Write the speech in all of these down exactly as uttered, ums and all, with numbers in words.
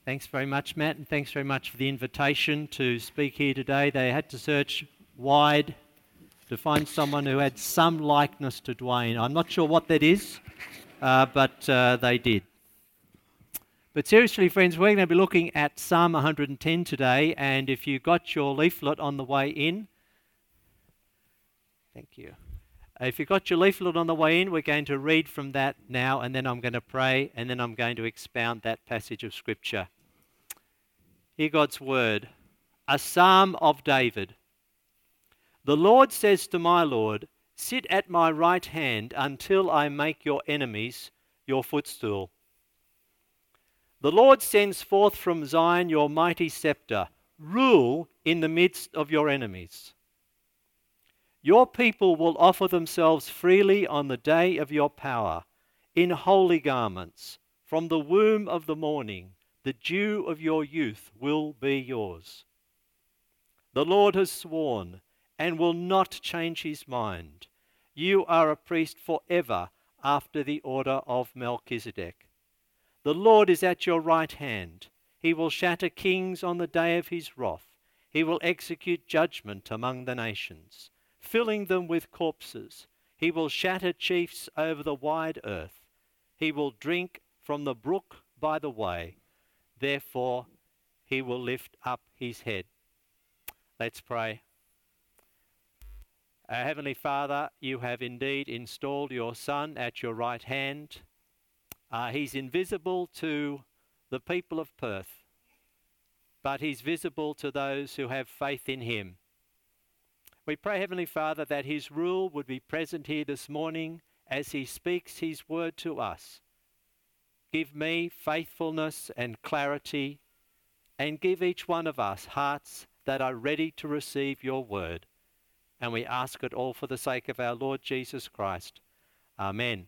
Thanks very much, Matt, and thanks very much for the invitation to speak here today. They had to search wide to find someone who had some likeness to Dwayne. I'm not sure what that is, uh, but uh, they did. But seriously, friends, we're going to be looking at Psalm one hundred ten today, and if you got your leaflet on the way in, thank you. If you got your leaflet on the way in, we're going to read from that now, and then I'm going to pray, and then I'm going to expound that passage of Scripture. Hear God's word, a psalm of David. The Lord says to my Lord, sit at my right hand until I make your enemies your footstool. The Lord sends forth from Zion your mighty scepter. Rule in the midst of your enemies. Your people will offer themselves freely on the day of your power, in holy garments. From the womb of the morning, the dew of your youth will be yours. The Lord has sworn and will not change his mind. You are a priest forever after the order of Melchizedek. The Lord is at your right hand. He will shatter kings on the day of his wrath. He will execute judgment among the nations, filling them with corpses. He will shatter chiefs over the wide earth. He will drink from the brook by the way. Therefore, he will lift up his head. Let's pray. Our Heavenly Father, you have indeed installed your Son at your right hand. Uh, he's invisible to the people of Perth, but he's visible to those who have faith in him. We pray, Heavenly Father, that his rule would be present here this morning as he speaks his word to us. Give me faithfulness and clarity, and give each one of us hearts that are ready to receive your word. And we ask it all for the sake of our Lord Jesus Christ. Amen.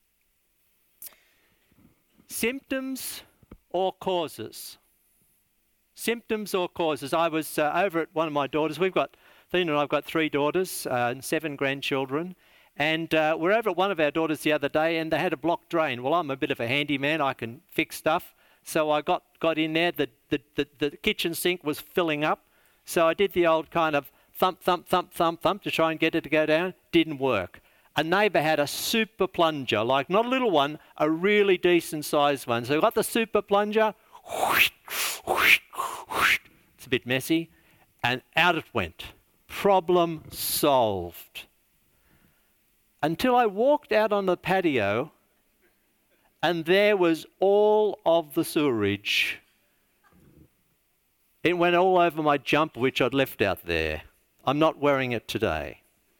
Symptoms or causes? Symptoms or causes? I was uh, over at one of my daughters. We've got, Thena and I've got three daughters uh, and seven grandchildren. And uh, we're over at one of our daughters the other day, and they had a blocked drain. Well, I'm a bit of a handyman. I can fix stuff. So I got, got in there. The, the, the, the kitchen sink was filling up. So I did the old kind of thump, thump, thump, thump, thump to try and get it to go down. Didn't work. A neighbour had a super plunger, like not a little one, a really decent sized one. So I got the super plunger. Whoosh, whoosh, whoosh. It's a bit messy. And out it went. Problem solved. Until I walked out on the patio and there was all of the sewerage. It went all over my jumper, which I'd left out there. I'm not wearing it today.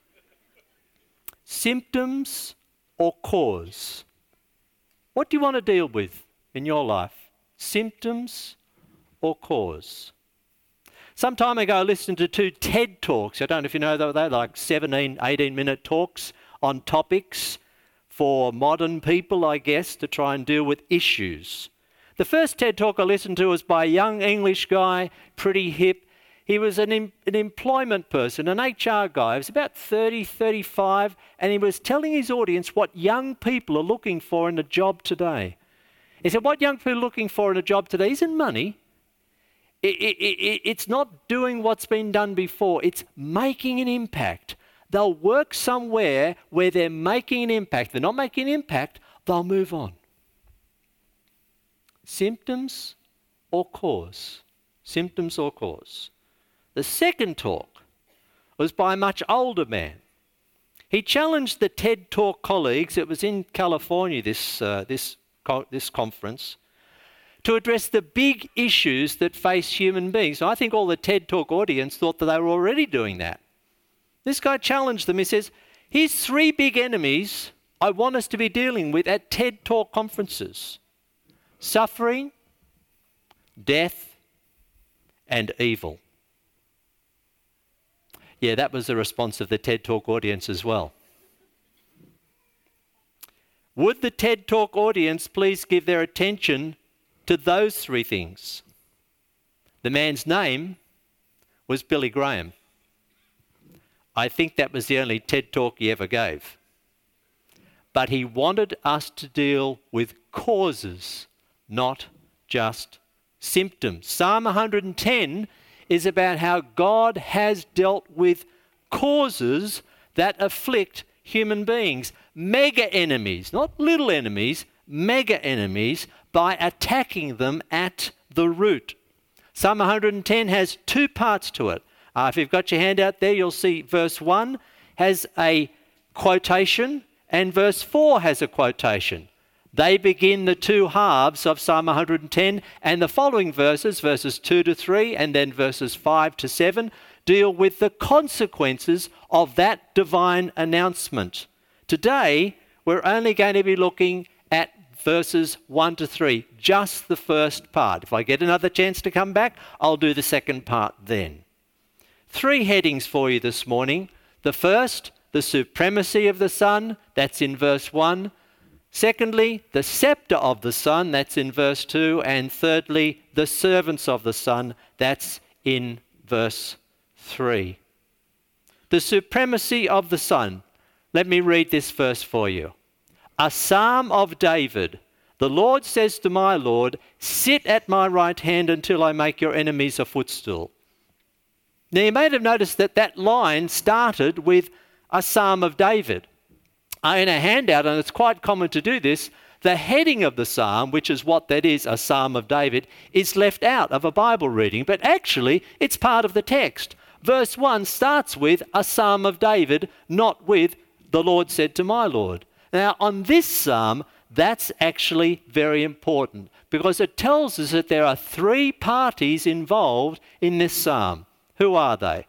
Symptoms or cause? What do you want to deal with in your life? Symptoms or cause? Some time ago I listened to two TED Talks. I don't know if you know, they're like seventeen, eighteen minute talks on topics for modern people, I guess, to try and deal with issues. The first TED Talk I listened to was by a young English guy, pretty hip. He was an, em- an employment person, an H R guy. He was about thirty, thirty-five, and he was telling his audience what young people are looking for in a job today. He said, what young people are looking for in a job today isn't money. It, it, it, it's not doing what's been done before. It's making an impact. They'll work somewhere where they're making an impact. If they're not making an impact, they'll move on. Symptoms or cause? Symptoms or cause? The second talk was by a much older man. He challenged the TED Talk colleagues, it was in California, this, uh, this, co- this conference, to address the big issues that face human beings. And I think all the TED Talk audience thought that they were already doing that. This guy challenged them. He says, here's three big enemies I want us to be dealing with at TED Talk conferences. Suffering, death, and evil. Yeah, that was the response of the TED Talk audience as well. Would the TED Talk audience please give their attention to those three things? The man's name was Billy Graham. I think that was the only TED Talk he ever gave. But he wanted us to deal with causes, not just symptoms. Psalm one hundred ten is about how God has dealt with causes that afflict human beings. Mega enemies, not little enemies, mega enemies, by attacking them at the root. Psalm one hundred ten has two parts to it. Uh, if you've got your hand out there, you'll see verse one has a quotation and verse four has a quotation. They begin the two halves of Psalm one hundred ten, and the following verses, verses two to three and then verses five to seven, deal with the consequences of that divine announcement. Today, we're only going to be looking at verses one to three, just the first part. If I get another chance to come back, I'll do the second part then. Three headings for you this morning. The first, the supremacy of the Son, that's in verse one. Secondly, the scepter of the Son, that's in verse two. And thirdly, the servants of the Son, that's in verse three. The supremacy of the Son. Let me read this verse for you. A psalm of David. The Lord says to my Lord, sit at my right hand until I make your enemies a footstool. Now you may have noticed that that line started with a psalm of David. In a handout, and it's quite common to do this, the heading of the psalm, which is what that is, a psalm of David, is left out of a Bible reading, but actually it's part of the text. Verse one starts with a psalm of David, not with the Lord said to my Lord. Now on this psalm, that's actually very important because it tells us that there are three parties involved in this psalm. Who are they?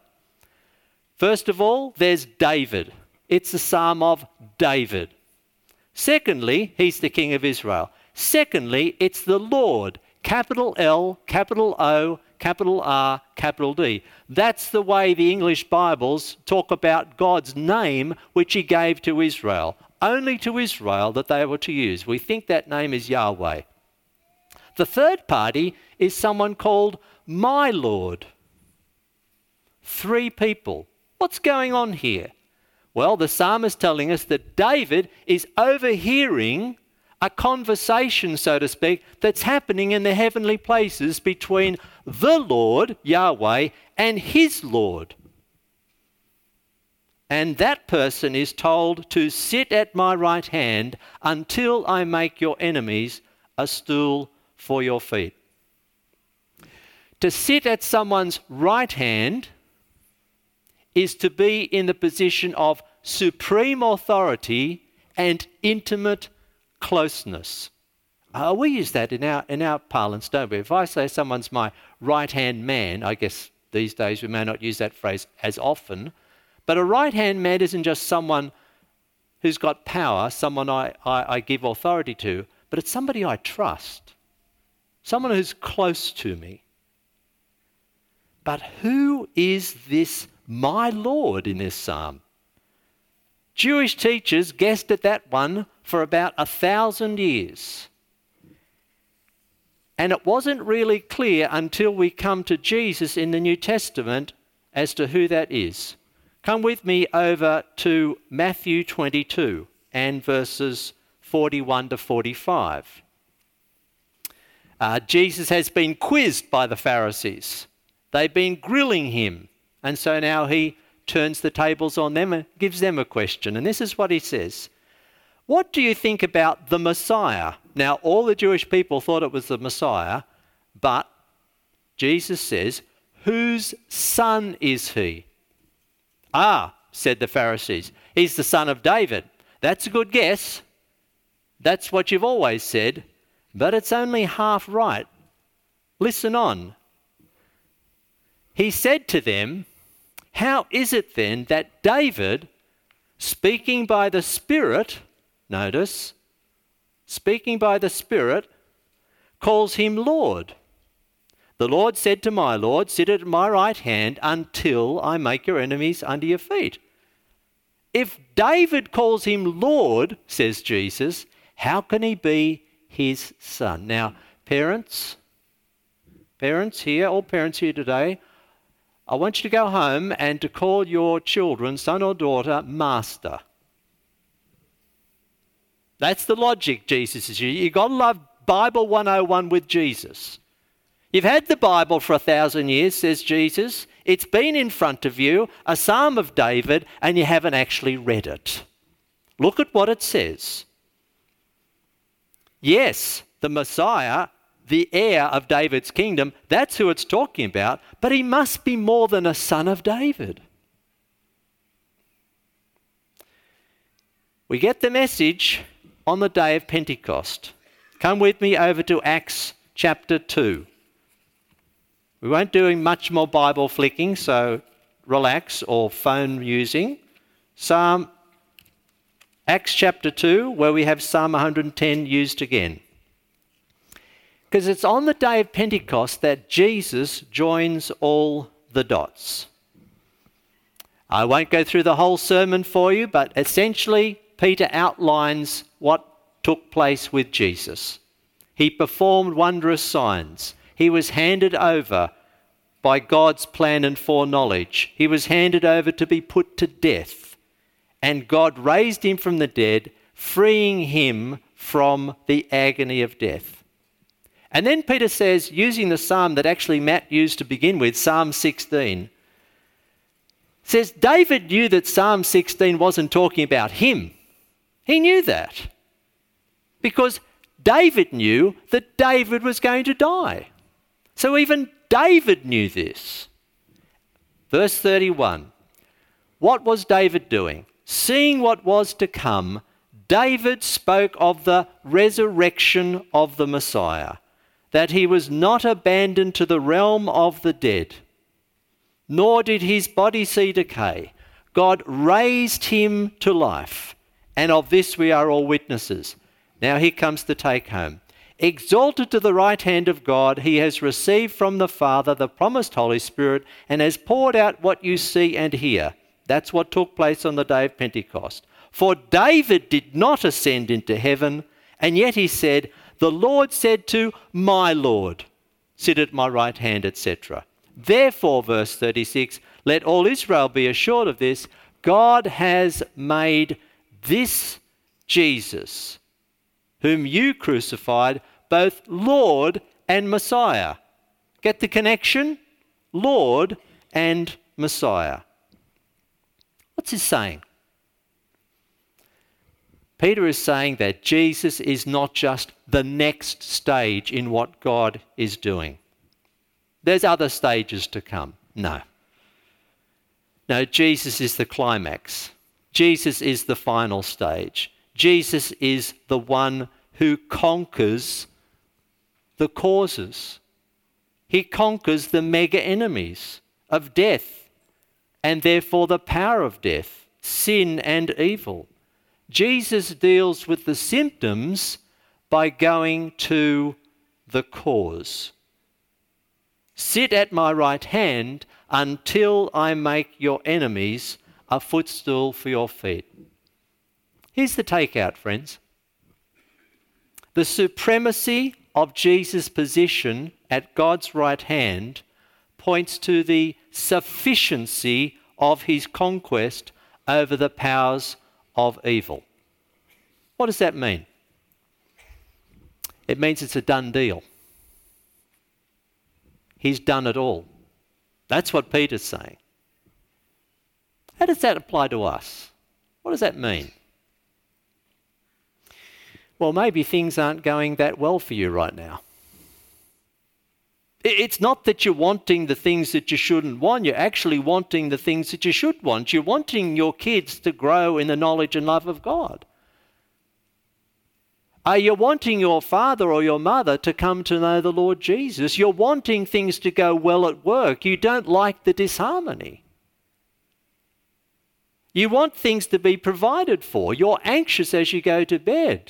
First of all, there's David. It's the psalm of David. Secondly, he's the king of Israel. Secondly, it's the Lord. Capital L, capital O, capital R, capital D. That's the way the English Bibles talk about God's name, which he gave to Israel. Only to Israel that they were to use. We think that name is Yahweh. The third party is someone called my Lord. Three people. What's going on here? Well, the psalm is telling us that David is overhearing a conversation, so to speak, that's happening in the heavenly places between the Lord, Yahweh, and his Lord. And that person is told to sit at my right hand until I make your enemies a stool for your feet. To sit at someone's right hand is to be in the position of supreme authority and intimate closeness. Uh, we use that in our in our parlance, don't we? If I say someone's my right-hand man, I guess these days we may not use that phrase as often, but a right-hand man isn't just someone who's got power, someone I, I, I give authority to, but it's somebody I trust, someone who's close to me. But who is this my Lord in this psalm? Jewish teachers guessed at that one for about a thousand years. And it wasn't really clear until we come to Jesus in the New Testament as to who that is. Come with me over to Matthew twenty-two and verses forty-one to forty-five. Uh, Jesus has been quizzed by the Pharisees. They've been grilling him. And so now he turns the tables on them and gives them a question. And this is what he says. What do you think about the Messiah? Now, all the Jewish people thought it was the Messiah, but Jesus says, whose son is he? Ah, said the Pharisees, he's the son of David. That's a good guess. That's what you've always said, but it's only half right. Listen on. He said to them, how is it then that David, speaking by the Spirit, notice, speaking by the Spirit, calls him Lord? The Lord said to my Lord, sit at my right hand until I make your enemies under your feet. If David calls him Lord, says Jesus, how can he be his son? Now, parents, parents here, all parents here today, I want you to go home and to call your children, son or daughter, master. That's the logic Jesus is using. You've got to love Bible one oh one with Jesus. You've had the Bible for a thousand years, says Jesus. It's been in front of you, a Psalm of David, and you haven't actually read it. Look at what it says. Yes, the Messiah, the heir of David's kingdom, that's who it's talking about, but he must be more than a son of David. We get the message on the day of Pentecost. Come with me over to Acts chapter two. We won't do much more Bible flicking, so relax, or phone using. Psalm, Acts chapter two, where we have Psalm one hundred ten used again. Because it's on the day of Pentecost that Jesus joins all the dots. I won't go through the whole sermon for you, but essentially Peter outlines what took place with Jesus. He performed wondrous signs. He was handed over by God's plan and foreknowledge. He was handed over to be put to death. And God raised him from the dead, freeing him from the agony of death. And then Peter says, using the psalm that actually Matt used to begin with, Psalm sixteen, says David knew that Psalm sixteen wasn't talking about him. He knew that. Because David knew that David was going to die. So even David knew this. Verse thirty-one. What was David doing? Seeing what was to come, David spoke of the resurrection of the Messiah, that he was not abandoned to the realm of the dead, nor did his body see decay. God raised him to life, and of this we are all witnesses. Now here comes the take home. Exalted to the right hand of God, he has received from the Father the promised Holy Spirit and has poured out what you see and hear. That's what took place on the day of Pentecost. For David did not ascend into heaven, and yet he said, the Lord said to my Lord, sit at my right hand, et cetera. Therefore, verse thirty-six, let all Israel be assured of this, God has made this Jesus, whom you crucified, both Lord and Messiah. Get the connection? Lord and Messiah. What's he saying? Peter is saying that Jesus is not just the next stage in what God is doing. There's other stages to come. No. No, Jesus is the climax. Jesus is the final stage. Jesus is the one who conquers the causes. He conquers the mega enemies of death and therefore the power of death, sin and evil. Jesus deals with the symptoms by going to the cause. Sit at my right hand until I make your enemies a footstool for your feet. Here's the takeout, friends. The supremacy of Jesus' position at God's right hand points to the sufficiency of his conquest over the powers of evil. What does that mean? It means it's a done deal. He's done it all. That's what Peter's saying. How does that apply to us? What does that mean? Well, maybe things aren't going that well for you right now. It's not that you're wanting the things that you shouldn't want. You're actually wanting the things that you should want. You're wanting your kids to grow in the knowledge and love of God. Are you wanting your father or your mother to come to know the Lord Jesus? You're wanting things to go well at work. You don't like the disharmony. You want things to be provided for. You're anxious as you go to bed.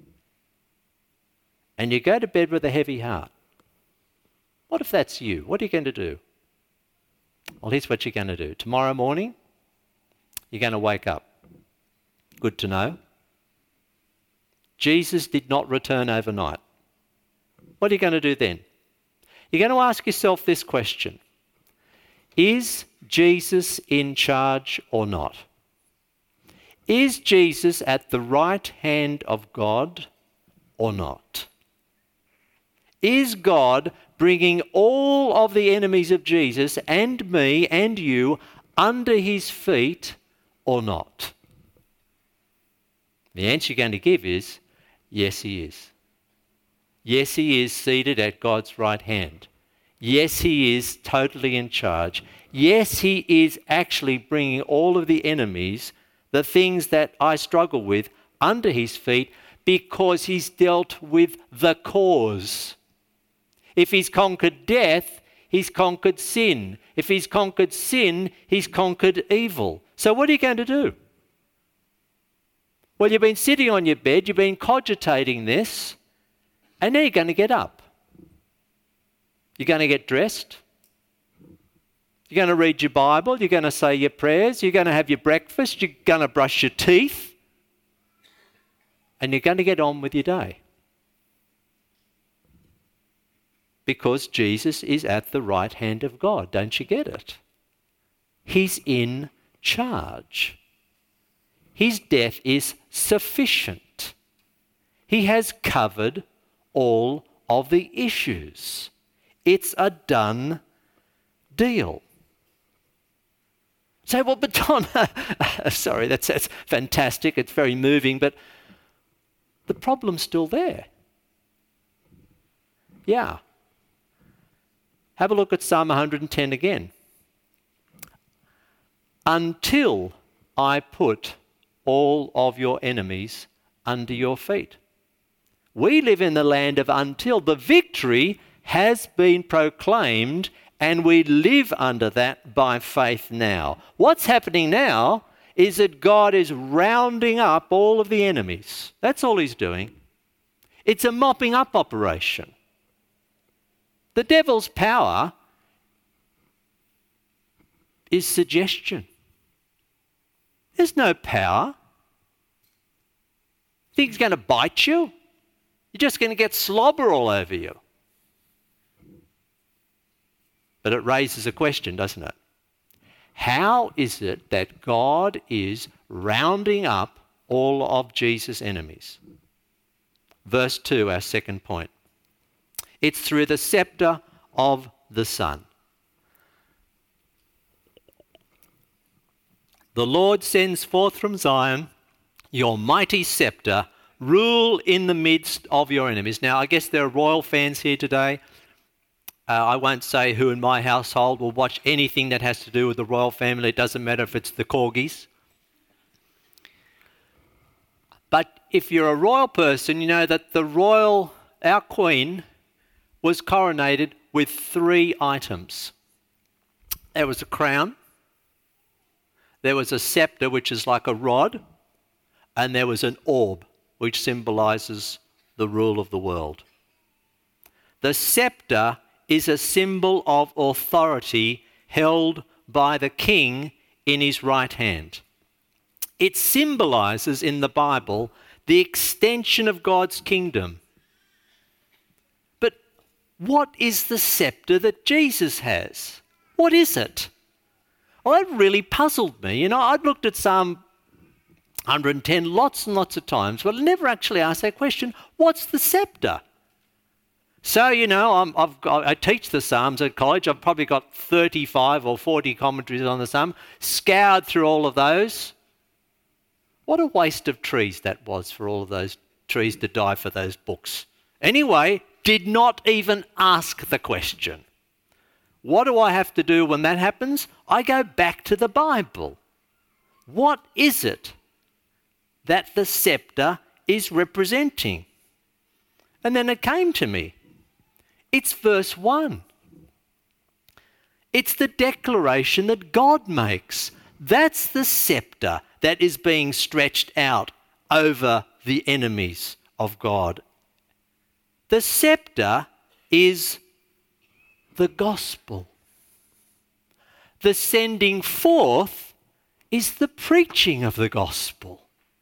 And you go to bed with a heavy heart. What if that's you? What are you going to do? Well, here's what you're going to do. Tomorrow morning, you're going to wake up. Good to know. Jesus did not return overnight. What are you going to do then? You're going to ask yourself this question. Is Jesus in charge or not? Is Jesus at the right hand of God or not? Is God bringing all of the enemies of Jesus and me and you under his feet or not? The answer you're going to give is, yes, he is. Yes, he is seated at God's right hand. Yes, he is totally in charge. Yes, he is actually bringing all of the enemies, the things that I struggle with, under his feet because he's dealt with the cause. If he's conquered death, he's conquered sin. If he's conquered sin, he's conquered evil. So what are you going to do? Well, you've been sitting on your bed, you've been cogitating this, and now you're going to get up. You're going to get dressed. You're going to read your Bible. You're going to say your prayers. You're going to have your breakfast. You're going to brush your teeth. And you're going to get on with your day. Because Jesus is at the right hand of God. Don't you get it? He's in charge. His death is sufficient. He has covered all of the issues. It's a done deal. Say, well, but Don, sorry, that's, that's fantastic. It's very moving, but the problem's still there. Yeah. Have a look at Psalm one hundred ten again. Until I put all of your enemies under your feet. We live in the land of until. The victory has been proclaimed and we live under that by faith now. What's happening now is that God is rounding up all of the enemies. That's all he's doing. It's a mopping up operation. The devil's power is suggestion. There's no power. Think he's going to bite you? You're just going to get slobber all over you. But it raises a question, doesn't it? How is it that God is rounding up all of Jesus' enemies? Verse two, our second point. It's through the scepter of the Son. The Lord sends forth from Zion your mighty scepter, rule in the midst of your enemies. Now, I guess there are royal fans here today. Uh, I won't say who in my household will watch anything that has to do with the royal family. It doesn't matter if it's the corgis. But if you're a royal person, you know that the royal, our queen, was coronated with three items. There was a crown, there was a scepter, which is like a rod, and there was an orb, which symbolises the rule of the world. The scepter is a symbol of authority held by the king in his right hand. It symbolises in the Bible the extension of God's kingdom. But what is the scepter that Jesus has? What is it? Well, that really puzzled me. You know, I'd looked at Psalm one hundred ten lots and lots of times, but I never actually asked that question, what's the scepter? So, you know, I'm, I've got, I teach the Psalms at college. I've probably got thirty-five or forty commentaries on the Psalm, scoured through all of those. What a waste of trees that was for all of those trees to die for those books. Anyway, did not even ask the question. What do I have to do when that happens? I go back to the Bible. What is it that the scepter is representing? And then it came to me. It's verse one. It's the declaration that God makes. That's the scepter that is being stretched out over the enemies of God. The scepter is the gospel. The sending forth is the preaching of the gospel.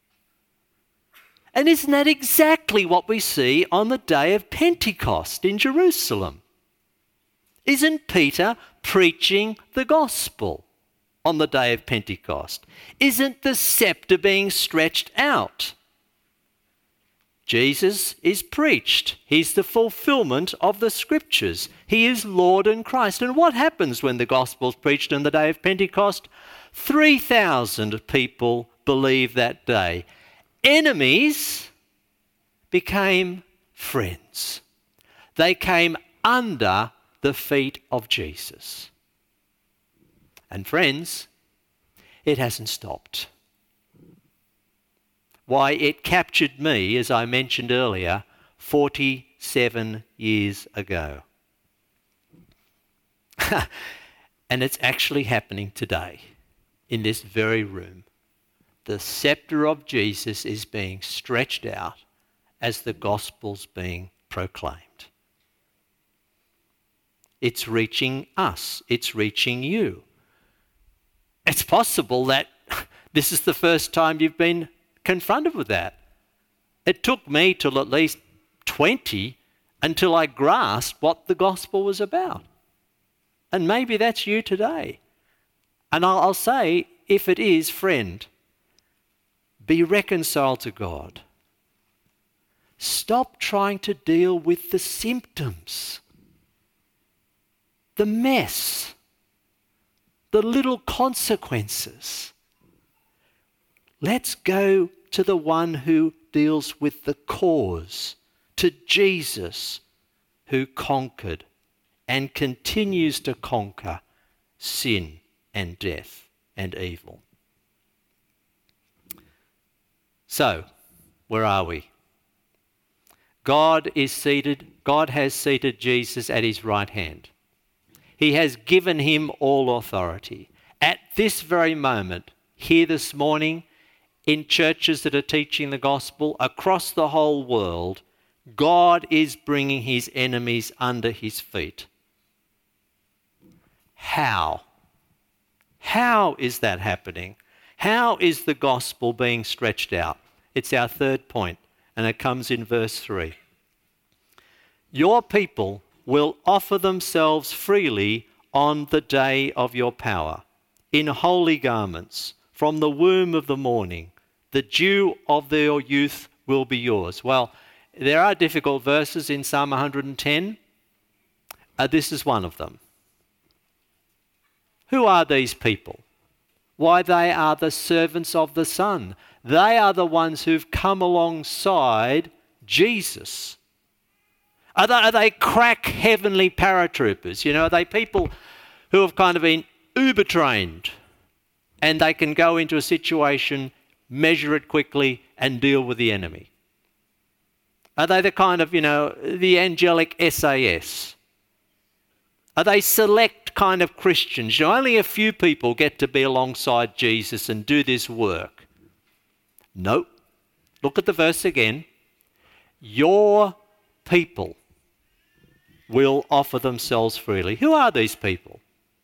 And isn't that exactly what we see on the day of Pentecost in Jerusalem? Isn't Peter preaching the gospel on the day of Pentecost? Isn't the scepter being stretched out? Jesus is preached. He's the fulfillment of the scriptures. He is Lord and Christ. And what happens when the gospel is preached on the day of Pentecost? three thousand people believed that day. Enemies became friends. They came under the feet of Jesus. And friends, it hasn't stopped. Why, it captured me, as I mentioned earlier, forty-seven years ago. And it's actually happening today, in this very room. The scepter of Jesus is being stretched out as the gospel's being proclaimed. It's reaching us. It's reaching you. It's possible that this is the first time you've been confronted with that. It took me till at least twenty until I grasped what the gospel was about. And maybe that's you today. And I'll, I'll say, if it is, friend, be reconciled to God. Stop trying to deal with the symptoms, the mess, the little consequences. Let's go to the one who deals with the cause, to Jesus, who conquered and continues to conquer sin and death and evil. So, where are we? God is seated, God has seated Jesus at his right hand. He has given him all authority. At this very moment, here this morning, in churches that are teaching the gospel across the whole world, God is bringing his enemies under his feet. How? How is that happening? How is the gospel being stretched out? It's our third point, and it comes in verse three. Your people will offer themselves freely on the day of your power, in holy garments, from the womb of the morning. The dew of their youth will be yours. Well, there are difficult verses in Psalm one hundred ten. Uh, this is one of them. Who are these people? Why, they are the servants of the Son. They are the ones who've come alongside Jesus. Are they, are they crack heavenly paratroopers? You know, are they people who have kind of been uber trained and they can go into a situation, measure it quickly and deal with the enemy? Are they the kind of, you know, the angelic S A S? Are they select kind of Christians? You know, only a few people get to be alongside Jesus and do this work. Nope. Look at the verse again. Your people will offer themselves freely. Who are these people?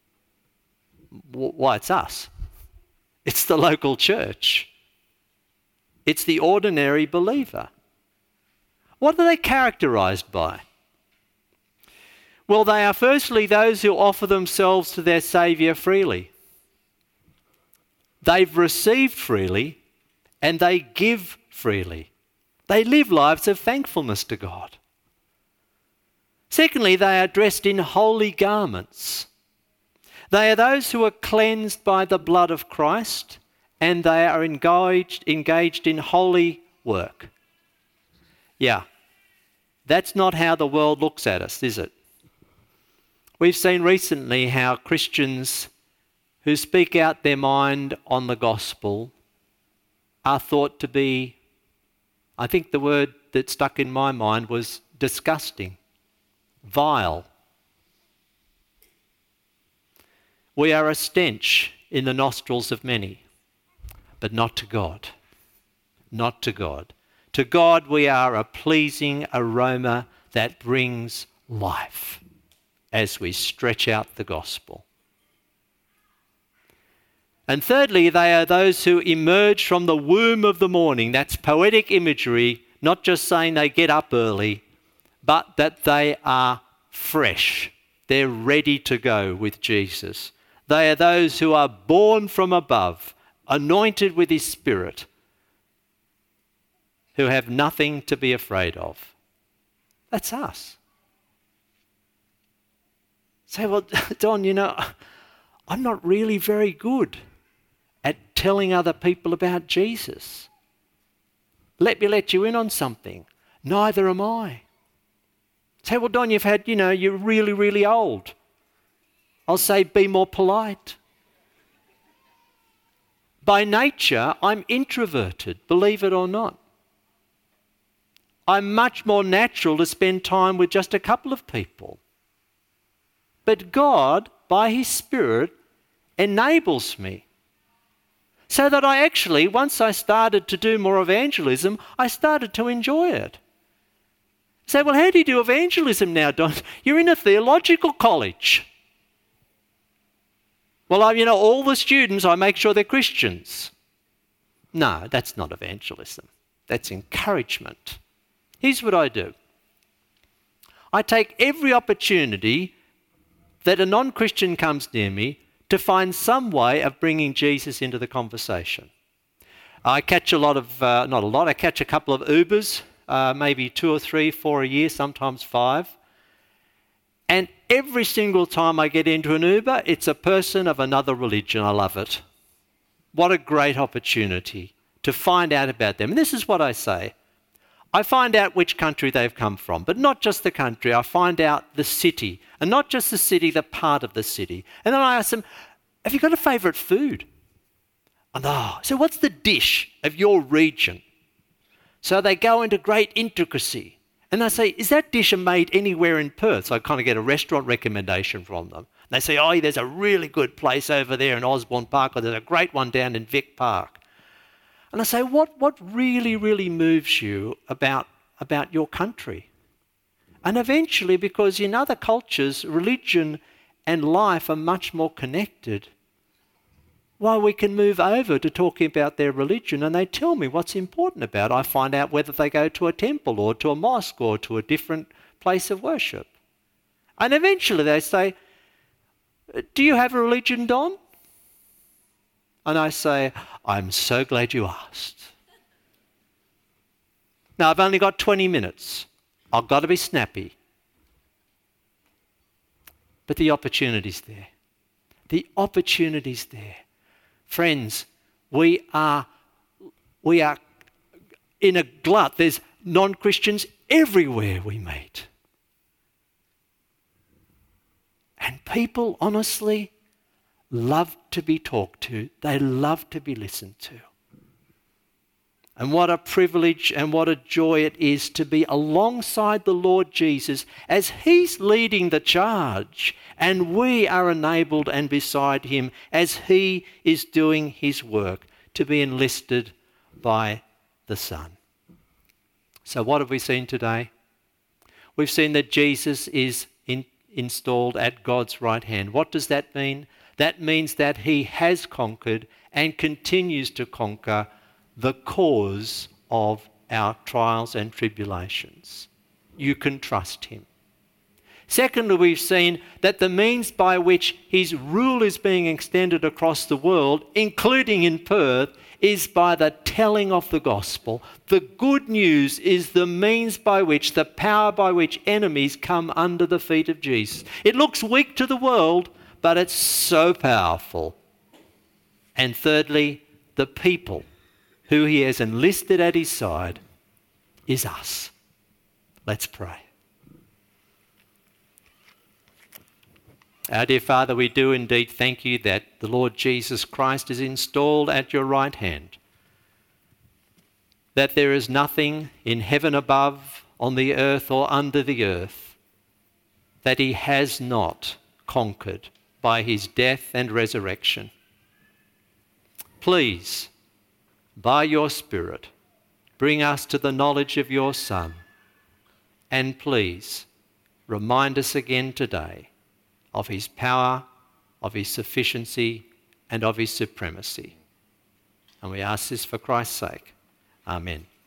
Why, it's us. It's the local church. It's the ordinary believer. What are they characterized by? Well, they are firstly those who offer themselves to their Saviour freely. They've received freely and they give freely. They live lives of thankfulness to God. Secondly, they are dressed in holy garments. They are those who are cleansed by the blood of Christ and they are engaged, engaged in holy work. Yeah, that's not how the world looks at us, is it? We've seen recently how Christians who speak out their mind on the gospel are thought to be, I think the word that stuck in my mind was disgusting, vile. We are a stench in the nostrils of many, but not to God. Not to God. To God we are a pleasing aroma that brings life as we stretch out the gospel. And thirdly, they are those who emerge from the womb of the morning. That's poetic imagery, not just saying they get up early, but that they are fresh. They're ready to go with Jesus. They are those who are born from above, anointed with his Spirit, who have nothing to be afraid of. That's us. Say, well, Don, you know, I'm not really very good at telling other people about Jesus. Let me let you in on something. Neither am I. Say, well, Don, you've had, you know, you're really, really old. I'll say, be more polite. By nature, I'm introverted, believe it or not. I'm much more natural to spend time with just a couple of people. But God, by His Spirit, enables me. So that I actually, once I started to do more evangelism, I started to enjoy it. Say, well, how do you do evangelism now, Don? You're in a theological college. Well, I, you know, all the students, I make sure they're Christians. No, that's not evangelism. That's encouragement. Here's what I do. I take every opportunity that a non-Christian comes near me to find some way of bringing Jesus into the conversation. I catch a lot of, uh, not a lot, I catch a couple of Ubers, uh, maybe two or three, four a year, sometimes five. And every single time I get into an Uber, it's a person of another religion. I love it. What a great opportunity to find out about them. And this is what I say. I find out which country they've come from, but not just the country. I find out the city, and not just the city, the part of the city. And then I ask them, have you got a favourite food? And oh, so what's the dish of your region? So they go into great intricacy. And I say, is that dish made anywhere in Perth? So I kind of get a restaurant recommendation from them. And they say, oh, there's a really good place over there in Osborne Park, or there's a great one down in Vic Park. And I say, what, what really, really moves you about, about your country? And eventually, because in other cultures, religion and life are much more connected, well, we can move over to talking about their religion, and they tell me what's important about it. I find out whether they go to a temple or to a mosque or to a different place of worship. And eventually they say, do you have a religion, Don? And I say, I'm so glad you asked. Now, I've only got twenty minutes. I've got to be snappy. But the opportunity's there. The opportunity's there. Friends, we are, we are in a glut. There's non-Christians everywhere we meet. And people, honestly, love to be talked to. They love to be listened to. And what a privilege and what a joy it is to be alongside the Lord Jesus as He's leading the charge, and we are enabled and beside Him as He is doing His work, to be enlisted by the Son. So what have we seen today? We've seen that Jesus is in, installed at God's right hand. What does that mean? That means that He has conquered and continues to conquer the cause of our trials and tribulations. You can trust Him. Secondly, we've seen that the means by which His rule is being extended across the world, including in Perth, is by the telling of the gospel. The good news is the means by which, the power by which enemies come under the feet of Jesus. It looks weak to the world, but it's so powerful. And thirdly, the people who He has enlisted at His side is us. Let's pray. Our dear Father, we do indeed thank You that the Lord Jesus Christ is installed at Your right hand, that there is nothing in heaven above, on the earth or under the earth, that He has not conquered by His death and resurrection. Please, by Your Spirit, bring us to the knowledge of Your Son, and please remind us again today of His power, of His sufficiency, and of His supremacy. And we ask this for Christ's sake. Amen.